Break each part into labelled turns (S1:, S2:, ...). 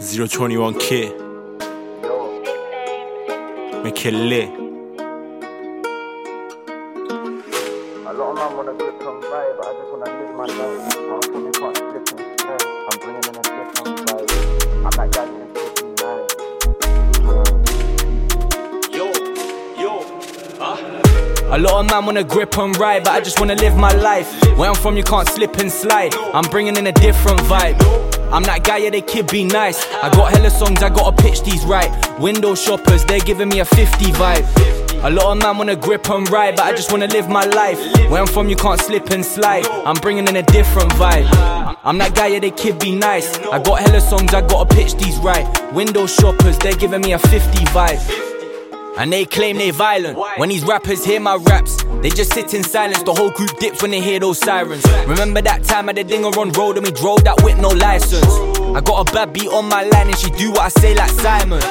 S1: 021 Kid. Make it lit.
S2: A lot of man wanna grip and vibe, but I just wanna live my life. I'm probably can't slip and slide. I'm bringing in a different vibe. I'm that guy in
S3: A lot of man wanna grip and ride, but I just wanna live my life. Where I'm from you can't slip and slide. I'm bringing in a different vibe. I'm that guy, yeah, they kid be nice. I got hella songs, I gotta pitch these right. Window shoppers, they're giving me a 50 vibe. A lot of man wanna grip and ride, but I just wanna live my life. Where I'm from you can't slip and slide. I'm bringing in a different vibe. I'm that guy, yeah, they kid be nice. I got hella songs, I gotta pitch these right. Window shoppers, they're giving me a 50 vibe. And they claim they violent. When these rappers hear my raps, they just sit in silence. The whole group dips when they hear those sirens. Remember that time at the Dinger on road and we drove that with no license. I got a bad beat on my line and she do what I say like Simon.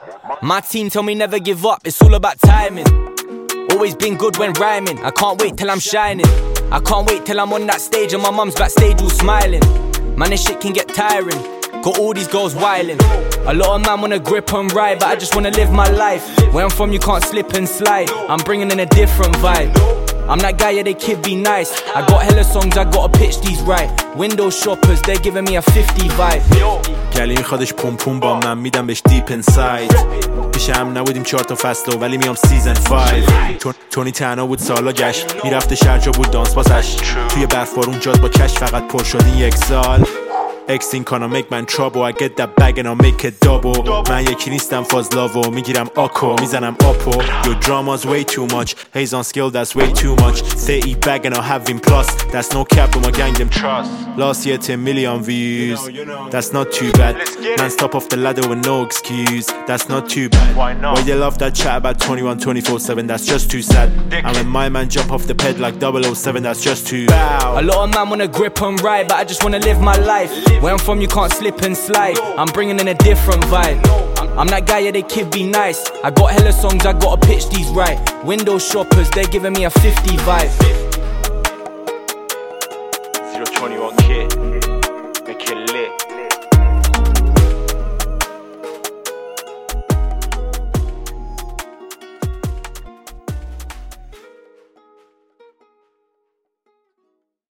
S3: My team tell me never give up, it's all about timing. Always been good when rhyming. I can't wait till I'm shining. I can't wait till I'm on that stage and my mum's backstage all smiling. Man, this shit can get tiring. Got all these girls wildin'. A lot of man wanna grip and ride, but I just wanna live my life. Where I'm from you can't slip and slide. I'm bringing in a different vibe. I'm that guy, yeah, they kid be nice. I got hella songs, I gotta pitch these right. Window shoppers, they're giving me a 50 vibe.
S1: گلی میخوادش پوم پوم با من میدم بهش دیپ انساید. پیش هم نبودیم 4 تا فصل ولی میام سیزن 5. تونی تنها بود سالا گشت میرفته شرجا بود دانس بازش. توی برفارون جاد با کش فقط پر شدین 1 سال. Xing کنم make man trouble I get that bag and I'll make it double. من یکی نیستم فازلاو میگیرم آکو میزنم آپو. Your drama's way too much Haze on skill that's way too much 30 bag and I'll have him plus That's no cap but my gang them trust. Last year 10 million views That's not too bad. Man's top off the ladder with no excuse That's not too bad. Why you love that chat about 21 24/7 That's just too sad. And when my man jump off the ped like 007 That's just too bow.
S3: A lot of man wanna grip and ride, but I just wanna live my life. Where I'm from you can't slip and slide. I'm bringing in a different vibe. I'm that guy, yeah, they kid be nice. I got hella songs, I gotta pitch these right. Window shoppers, they're giving me a 50 vibe.
S1: 021 Kid.